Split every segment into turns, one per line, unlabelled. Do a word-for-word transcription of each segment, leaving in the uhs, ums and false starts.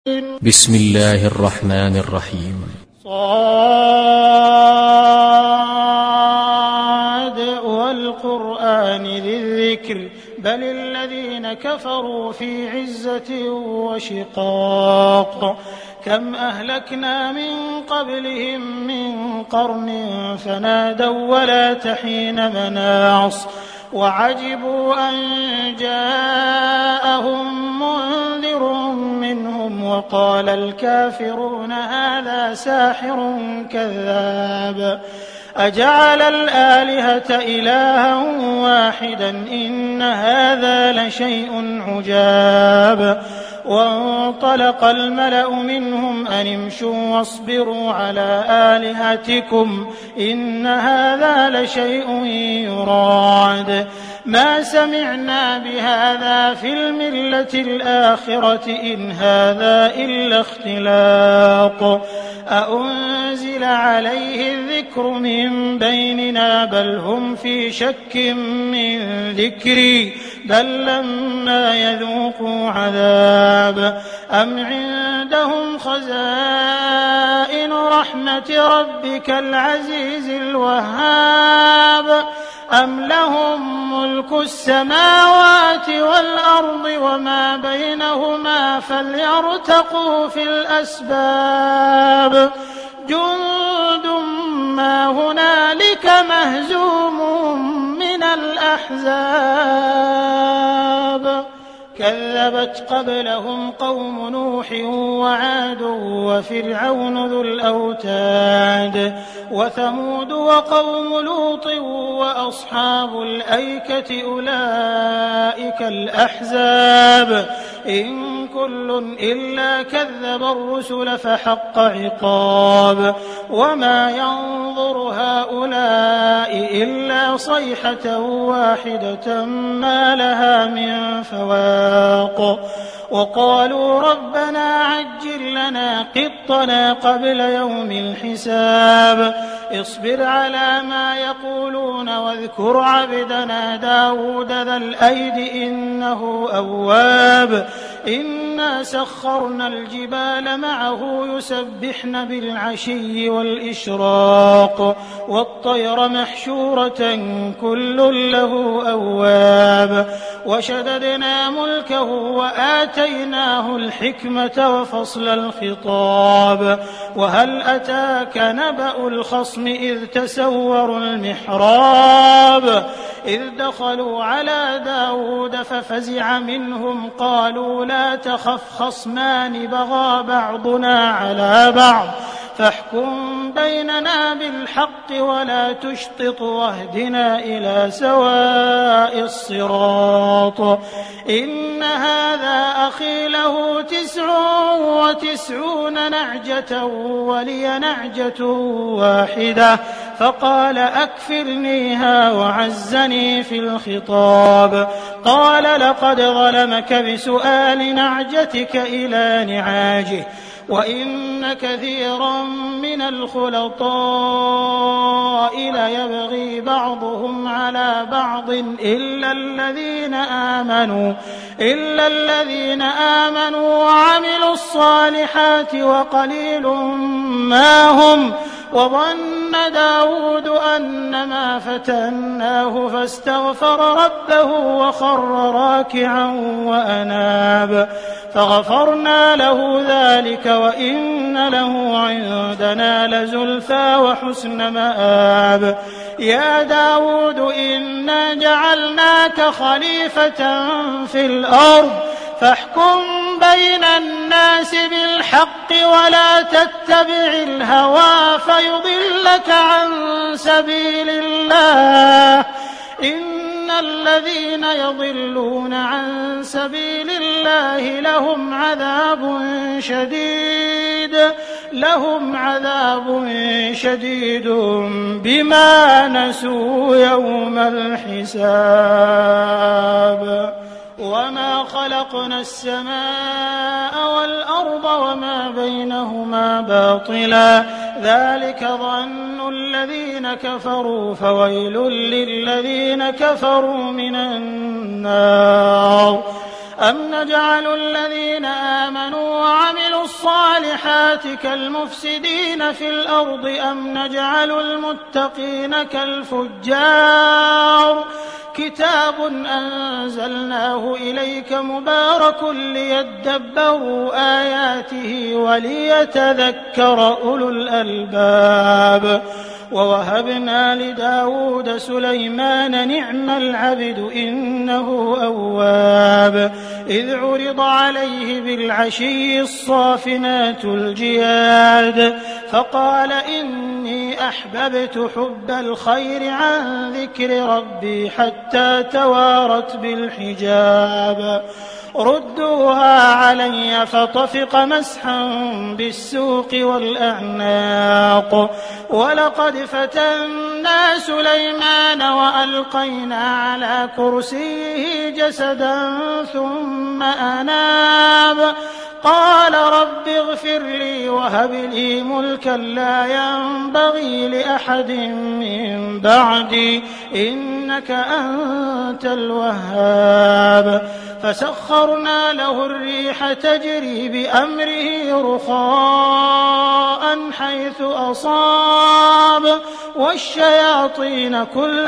بسم الله الرحمن الرحيم.
صاد والقرآن ذي الذكر بل الذين كفروا في عزة وشقاق كم أهلكنا من قبلهم من قرن فنادوا ولا تحين مناص وعجبوا أن جاءهم منذر منهم وقال الكافرون هذا ساحر كذاب أجعل الآلهة إلها واحدا إن هذا لشيء عجاب وانطلق الملأ منهم أن امشوا واصبروا على آلهتكم إن هذا لشيء يراد ما سمعنا بهذا في الملة الآخرة إن هذا إلا اختلاق أأنزل عليه الذكر من بيننا بل هم في شك من ذكري بل لما يذوقوا عذاب أم عندهم خزائن رحمة ربك العزيز الوهاب أم لهم ملك السماوات والأرض وما بينهما فليرتقوا في الأسباب جند ما هنالك مهزوم من الأحزاب كذبت قبلهم قوم نوح وعاد وفرعون ذو الأوتاد وثمود وقوم لوط وأصحاب الأيكة أولئك الأحزاب إن كل إلا كذب الرسل فحق عقاب وما ينظر هؤلاء إلا صيحة واحدة ما لها من فواق وقالوا ربنا عجل لنا قطنا قبل يوم الحساب اصبر على ما يقولون واذكر عبدنا داود ذا الأيد إنه أواب إنا سخرنا الجبال معه يسبحن بالعشي والإشراق والطير محشورة كل له أواب وشددنا ملكه وآتيناه الحكمة وفصل الخطاب وهل أتاك نبأ الخصم إذ تسوروا المحراب إذ دخلوا على داود ففزع منهم قالوا لا تخف خصمان بغى بعضنا على بعض فاحكم بيننا بالحق ولا تشطط واهدنا إلى سواء الصراط إن هذا أخي له تسع وتسعون نعجة ولي نعجة واحدة فقال أكفرنيها وعزني في الخطاب قال لقد ظلمك بسؤال نعجتك إلى نعاجه وإن كثيرا من الخلطاء ليبغي بعضهم على بعض إلا الذين آمنوا إلا الذين آمنوا وعملوا الصالحات وقليل ما هم وظن داود أنما فتناه فاستغفر ربه وخر راكعا وأناب فغفرنا له ذلك وإن له عندنا لزلفى وحسن مآب يا داود إنا جعلناك خليفة في الأرض فاحكم بين الناس بالحق ولا تتبع الهوى فيضلك عن سبيل الله إن الذين يضلون عن سبيل الله لهم عذاب شديد لهم عذاب شديد بما نسوا يوم الحساب وما خلقنا السماء والأرض وما بينهما باطلا ذلك ظن الذين كفروا فويل للذين كفروا من النار أم نجعل الذين آمنوا وعملوا الصالحات كالمفسدين في الأرض أم نجعل المتقين كالفجار كتاب أنزلناه إليك مبارك ليدبروا آياته وليتذكر أولو الألباب ووهبنا لداود سليمان نعم العبد إنه أواب إذ عرض عليه بالعشي الصافنات الجياد فقال إني أحببت حب الخير عن ذكر ربي حتى توارت بالحجاب ردوها علي فطفق مسحا بالسوق والأعناق ولقد فتنا سليمان وألقينا على كرسيه جسدا ثم أناب قال رب اغفر لي وهب لي ملكا لا ينبغي لأحد من بعدي إنك أنت الوهاب فسخرنا له الريح تجري بأمره رخاء حيث أصاب والشياطين كل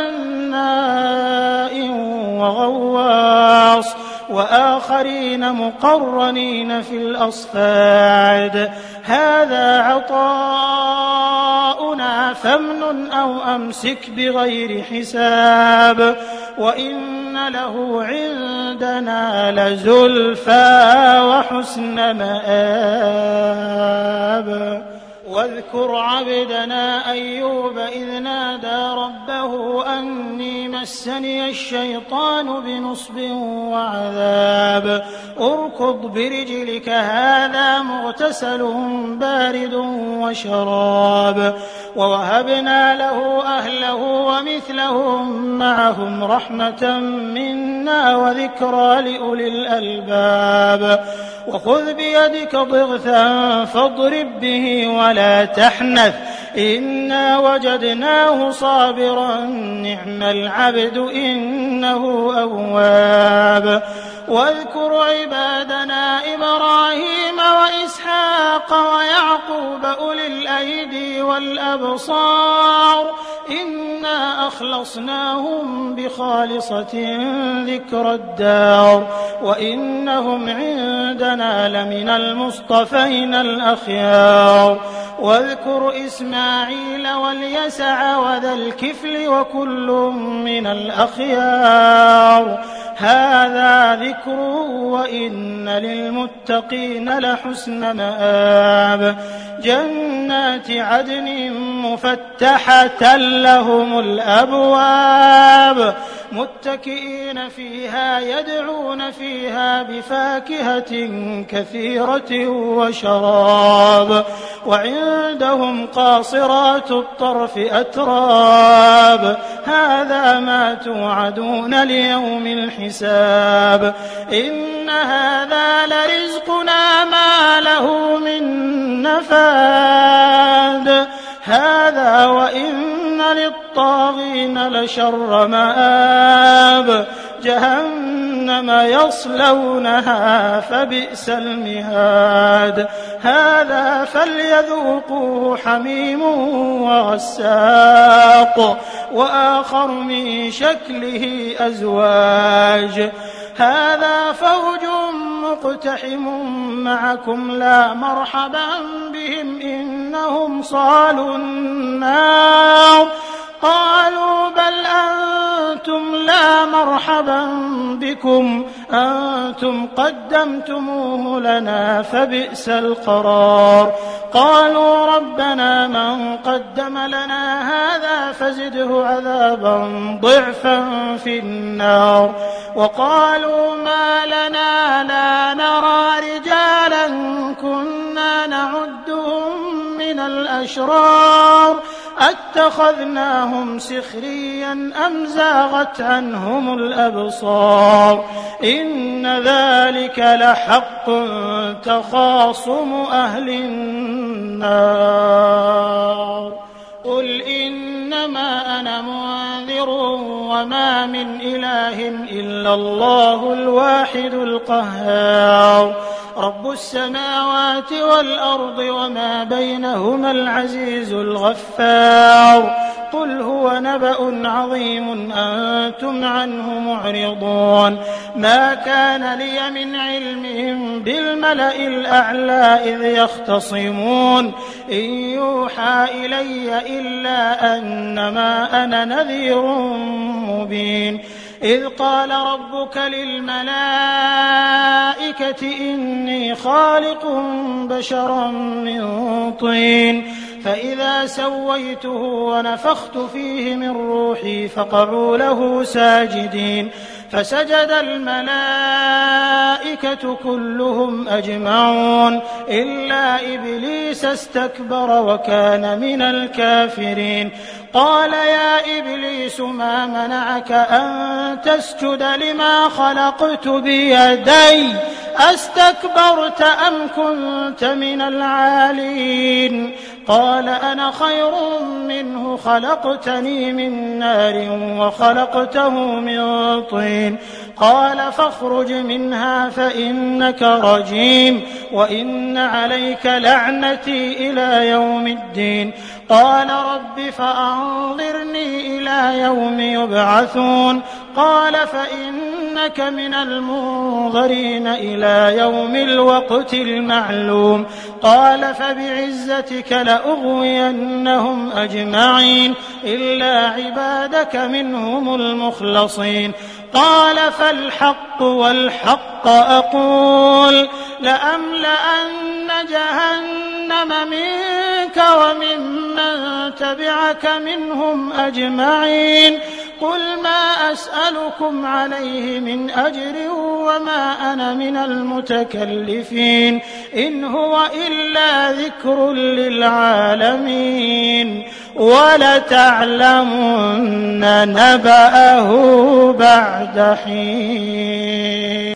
بناء وغواص وآخرين مقرنين في الأصفاد هذا عطاؤنا فامنن أو أمسك بغير حساب وإن له عندنا لزلفى وحسن مآب واذكر عبدنا أيوب إذ نادى ربه أني مسني الشيطان بنصب وعذاب اركض برجلك هذا مغتسل بارد وشراب ووهبنا له أهله ومثلهم معهم رحمة منا وذكرى لأولي الألباب وخذ بيدك ضغثا فاضرب به ولا تحنث إنا وجدناه صابرا نعم العبد إنه أواب واذكر عبادنا إبراهيم وإسحاق ويعقوب أولي الأيدي والأبصار إنا أخلصناهم بخالصة ذكر الدار وإنهم عندنا لمن المصطفين الأخيار واذكر إسماعيل واليسع وذا الكفل وكل من الأخيار هذا ذكر وإن للمتقين لحسن مآب جنات عدن مفتحة لهم الأبواب متكئين فيها يدعون فيها بفاكهة كثيرة وشراب وعندهم قاصرات الطرف أتراب هذا ما توعدون ليوم الحساب إن هذا لرزقنا ما له من نفاد هذا وإن للطاغين لشر مآب جهنم يصلونها فبئس المهاد هذا فليذوقوه حميم وغساق وآخر من شكله أزواج هذا فوج مقتحم معكم لا مرحبا بهم إنهم صالوا النار قالوا بل أنتم لا مرحبا بكم أنتم قدمتموه لنا فبئس القرار قالوا ربنا من قدم لنا هذا فزده عذابا ضعفا في النار وقالوا ما لنا لا نرى رجالا كنا نعدهم من الأشرار أتخذناهم سخريا أم زاغت عنهم الأبصار إن ذلك لحق تخاصم أهل النار قل إنما أنا منذر وما من إله إلا الله الواحد القهار رب السماوات والأرض وما بينهما العزيز الغفار قل هو نبأ عظيم أنتم عنه معرضون ما كان لي من علمهم بالملأ الأعلى إذ يختصمون إن يوحى إلي إلا أنما أنا نذير مبين إذ قال ربك للملائكة إني خالق بشرا من طين فإذا سويته ونفخت فيه من روحي فقعوا له ساجدين فسجد الملائكة كلهم أجمعون إلا إبليس استكبر وكان من الكافرين قال يا إبليس ما منعك أن تسجد لما خلقت بيدي أستكبرت أم كنت من العالين قال أنا خير منه خلقتني من نار وخلقته من طين قال فاخرج منها فإنك رجيم وإن عليك لعنتي إلى يوم الدين قال رب فأنظرني إلى يوم يبعثون قال فإنك من المنظرين إلى يوم الوقت المعلوم قال فبعزتك لأغوينهم أجمعين إلا عبادك منهم المخلصين قال فالحق والحق أقول لأملأن جهنم منك وممن تبعك منهم أجمعين قل ما أسألكم عليه من أجر وما أنا من المتكلفين إن هو إلا ذكر للعالمين ولتعلمن نبأه بعد حين.